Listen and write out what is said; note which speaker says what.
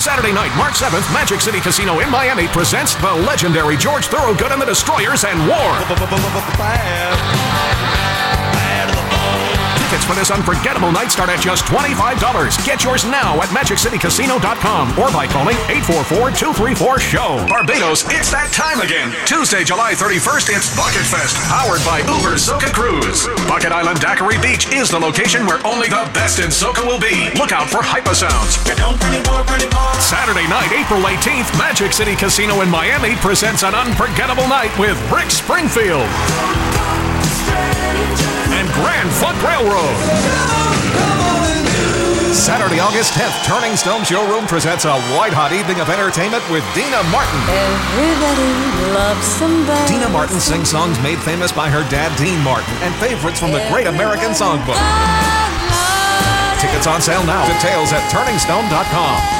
Speaker 1: Saturday night, March 7th, Magic City Casino in Miami presents the legendary George Thorogood and the Destroyers and War. Tickets for this unforgettable night start at just $25. Get yours now at MagicCityCasino.com or by calling 844-234-SHOW. Barbados, it's that time again. Tuesday, July 31st, it's Bucket Fest, powered by Uber Soca Cruise. Bucket Island Daiquiri Beach is the location where only the best in Soca will be. Look out for Hypasounds. Saturday night, April 18th, Magic City Casino in Miami presents an unforgettable night with Rick Springfield and Grand Funk Railroad. Saturday, August 10th, Turning Stone Showroom presents a white-hot evening of entertainment with Dina Martin.
Speaker 2: Everybody loves somebody.
Speaker 1: Dina Martin sings songs made famous by her dad, Dean Martin, and favorites from the Great American Songbook. Tickets on sale now. Details at turningstone.com.